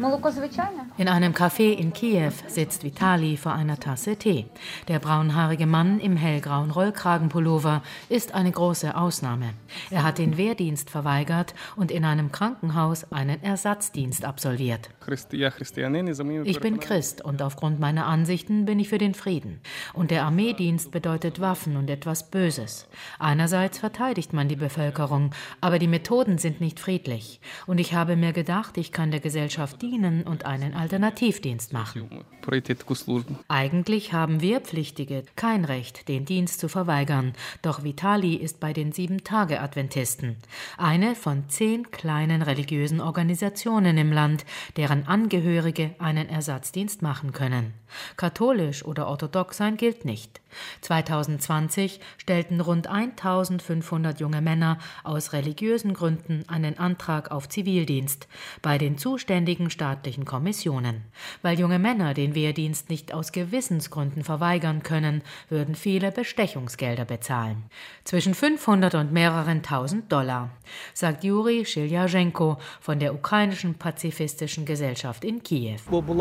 In einem Café in Kiew sitzt Vitali vor einer Tasse Tee. Der braunhaarige Mann im hellgrauen Rollkragenpullover ist eine große Ausnahme. Er hat den Wehrdienst verweigert und in einem Krankenhaus einen Ersatzdienst absolviert. Ich bin Christ und aufgrund meiner Ansichten bin ich für den Frieden. Und der Armeedienst bedeutet Waffen und etwas Böses. Einerseits verteidigt man die Bevölkerung, aber die Methoden sind nicht friedlich. Und ich habe mir gedacht, ich kann der Gesellschaft dienen und einen Alternativdienst machen. Eigentlich haben Wehrpflichtige kein Recht, den Dienst zu verweigern. Doch Vitali ist bei den 7-Tage-Adventisten. Eine von 10 kleinen religiösen Organisationen im Land, deren Angehörige einen Ersatzdienst machen können. Katholisch oder orthodox sein gilt nicht. 2020 stellten rund 1500 junge Männer aus religiösen Gründen einen Antrag auf Zivildienst bei den zuständigen staatlichen Kommissionen. Weil junge Männer den Wehrdienst nicht aus Gewissensgründen verweigern können, würden viele Bestechungsgelder bezahlen. Zwischen 500 und mehreren tausend $, sagt Juri Schiljaschenko von der ukrainischen pazifistischen Gesellschaft in Kiew.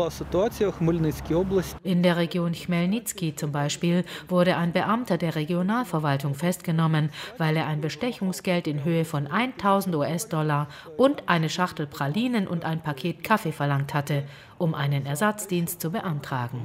In der Region Chmelnyzki zum Beispiel wurde ein Beamter der Regionalverwaltung festgenommen, weil er ein Bestechungsgeld in Höhe von 1000 US-Dollar und eine Schachtel Pralinen und ein Paket Kaffee verlangt hatte, um einen Ersatzdienst zu beantragen.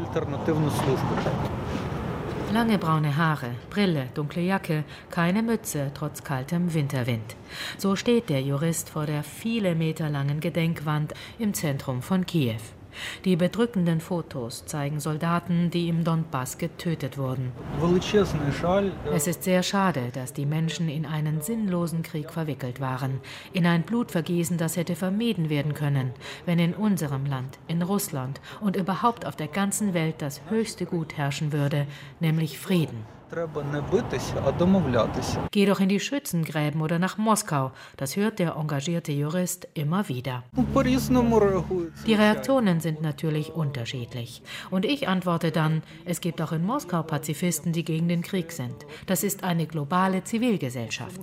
Lange braune Haare, Brille, dunkle Jacke, keine Mütze, trotz kaltem Winterwind. So steht der Jurist vor der viele Meter langen Gedenkwand im Zentrum von Kiew. Die bedrückenden Fotos zeigen Soldaten, die im Donbass getötet wurden. Es ist sehr schade, dass die Menschen in einen sinnlosen Krieg verwickelt waren, in ein Blutvergießen, das hätte vermieden werden können, wenn in unserem Land, in Russland und überhaupt auf der ganzen Welt das höchste Gut herrschen würde, nämlich Frieden. Geh doch in die Schützengräben oder nach Moskau, das hört der engagierte Jurist immer wieder. Die Reaktionen sind natürlich unterschiedlich. Und ich antworte dann, es gibt auch in Moskau Pazifisten, die gegen den Krieg sind. Das ist eine globale Zivilgesellschaft.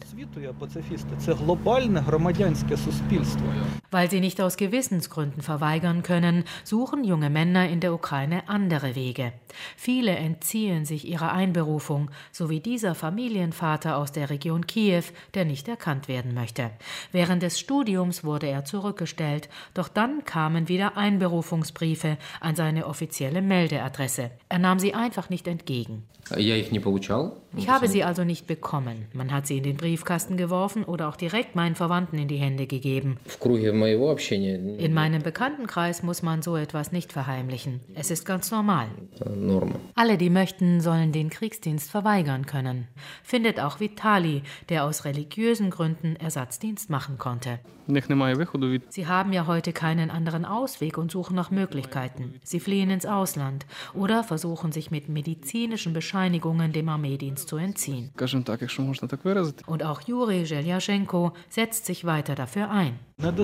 Weil sie nicht aus Gewissensgründen verweigern können, suchen junge Männer in der Ukraine andere Wege. Viele entziehen sich ihrer Einberufung, so wie dieser Familienvater aus der Region Kiew, der nicht erkannt werden möchte. Während des Studiums wurde er zurückgestellt, doch dann kamen wieder Einberufungsbriefe an seine offizielle Meldeadresse. Er nahm sie einfach nicht entgegen. Ich habe sie also nicht bekommen. Man hat sie in den Briefkasten geworfen oder auch direkt meinen Verwandten in die Hände gegeben. In meinem Bekanntenkreis muss man so etwas nicht verheimlichen. Es ist ganz normal. Alle, die möchten, sollen den Kriegsdienst verweigern können. Findet auch Vitali, der aus religiösen Gründen Ersatzdienst machen konnte. Sie haben ja heute keinen anderen Ausweg und suchen nach Möglichkeiten. Sie fliehen ins Ausland oder versuchen sich mit medizinischen Bescheinigungen dem Armeedienst zu entziehen. Und auch Juri Schiljaschenko setzt sich weiter dafür ein.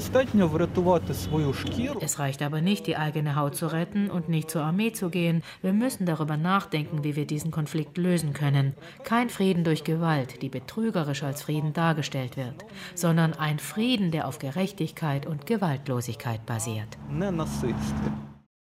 Es reicht aber nicht, die eigene Haut zu retten und nicht zur Armee zu gehen. Wir müssen darüber nachdenken, wie wir diesen Konflikt lösen können. Kein Frieden durch Gewalt, die betrügerisch als Frieden dargestellt wird, sondern ein Frieden, der auf Gerechtigkeit und Gewaltlosigkeit basiert.